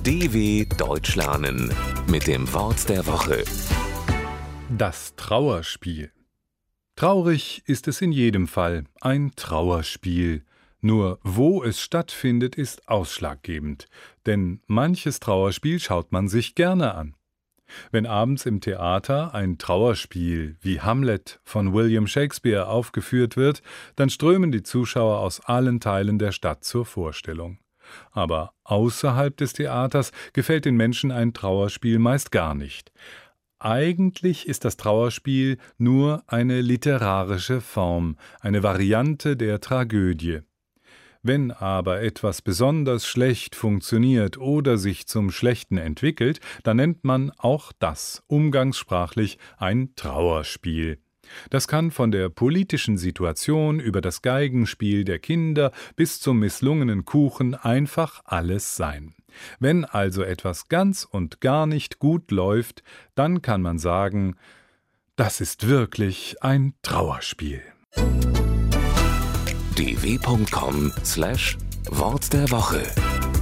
DW Deutsch lernen mit dem Wort der Woche. Das Trauerspiel. Traurig ist es in jedem Fall, ein Trauerspiel. Nur wo es stattfindet, ist ausschlaggebend, denn manches Trauerspiel schaut man sich gerne an. Wenn abends im Theater ein Trauerspiel wie Hamlet von William Shakespeare aufgeführt wird, dann strömen die Zuschauer aus allen Teilen der Stadt zur Vorstellung. Aber außerhalb des Theaters gefällt den Menschen ein Trauerspiel meist gar nicht. Eigentlich ist das Trauerspiel nur eine literarische Form, eine Variante der Tragödie. Wenn aber etwas besonders schlecht funktioniert oder sich zum Schlechten entwickelt, dann nennt man auch das umgangssprachlich ein Trauerspiel. Das kann von der politischen Situation über das Geigenspiel der Kinder bis zum misslungenen Kuchen einfach alles sein. Wenn also etwas ganz und gar nicht gut läuft, dann kann man sagen, das ist wirklich ein Trauerspiel. dw.com/Wort der Woche